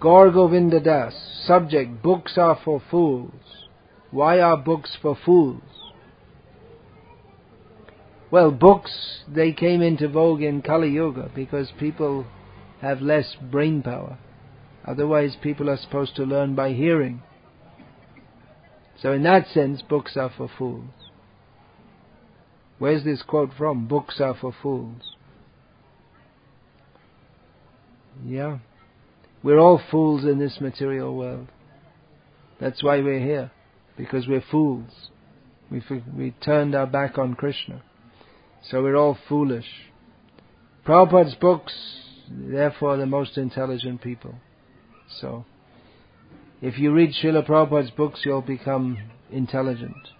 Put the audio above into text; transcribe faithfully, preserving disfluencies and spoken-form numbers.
Gaur Govinda Das. Subject: books are for fools. Why are books for fools? Well, books, they came into vogue in Kali Yuga because people have less brain power. Otherwise, people are supposed to learn by hearing. So in that sense, books are for fools. Where's this quote from? Books are for fools. Yeah. We're all fools in this material world. That's why we're here. Because we're fools. We we turned our back on Krishna. So we're all foolish. Prabhupada's books, therefore, the most intelligent people. So, if you read Srila Prabhupada's books, you'll become intelligent.